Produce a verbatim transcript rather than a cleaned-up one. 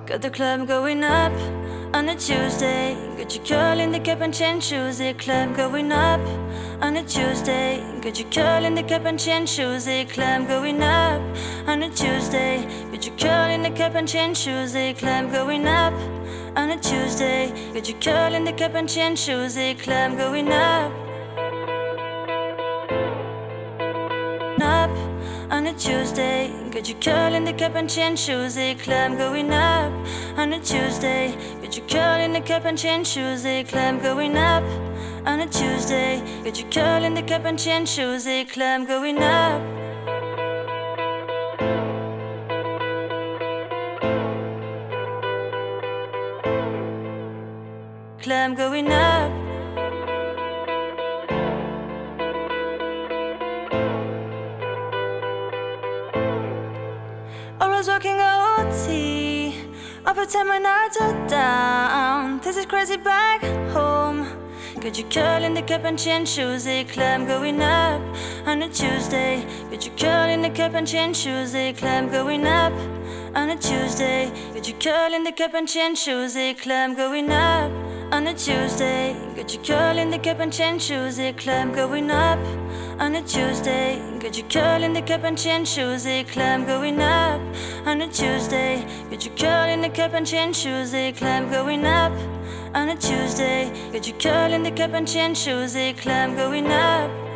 Got the club going up on a Tuesday. Got your curl in the cap and chain shoes. The club going up on a Tuesday. Got your curl in the cap and chain shoes. The club going up on a Tuesday. Got your curl in the cap and chain shoes. The club going up on a Tuesday. Got your curl in the cap and chain shoes. The club going up. Up on a Tuesday. Got your curl in the cap and chain shoes. The club going up on a Tuesday. Got your curl in the cap and chain shoes. The club going up on a Tuesday. Got your curl in the cap and chain shoes. The club going up. Club going up. Always working O T, overtime when nights are down. This is crazy back home. Got your curl in the cap and chain shoes. The club going up on a Tuesday. Got your curl in the cap and chain shoes. The club going up on a Tuesday. Got your curl in the cap and chain shoes. The club going up on a Tuesday. Got your curl in the cap and chain shoes. The club going up on a Tuesday. Got your curl in the cap and chain shoes. The club going up on a Tuesday. Got your curl in the cap and chain shoes. The club going up on a Tuesday. Got your curl in the cap and chain shoes. The club going up.